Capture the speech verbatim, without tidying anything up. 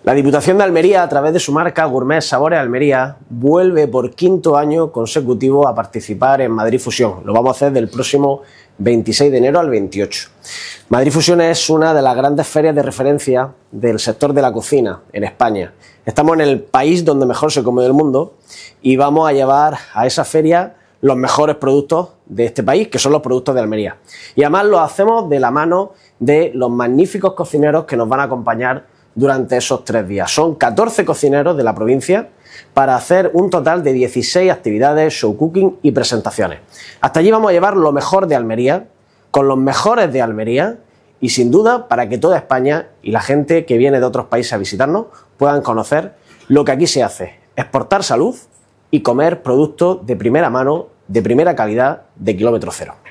La Diputación de Almería, a través de su marca Gourmet Sabores Almería, vuelve por quinto año consecutivo a participar en Madrid Fusión. Lo vamos a hacer del próximo veintiséis de enero al veintiocho. Madrid Fusión es una de las grandes ferias de referencia del sector de la cocina en España. Estamos en el país donde mejor se come del mundo y vamos a llevar a esa feria los mejores productos de este país, que son los productos de Almería. Y además lo hacemos de la mano de los magníficos cocineros que nos van a acompañar durante esos tres días. Son catorce cocineros de la provincia para hacer un total de dieciséis actividades, show cooking y presentaciones. Hasta allí vamos a llevar lo mejor de Almería, con los mejores de Almería y sin duda para que toda España y la gente que viene de otros países a visitarnos puedan conocer lo que aquí se hace, exportar salud y comer productos de primera mano, de primera calidad, de kilómetro cero.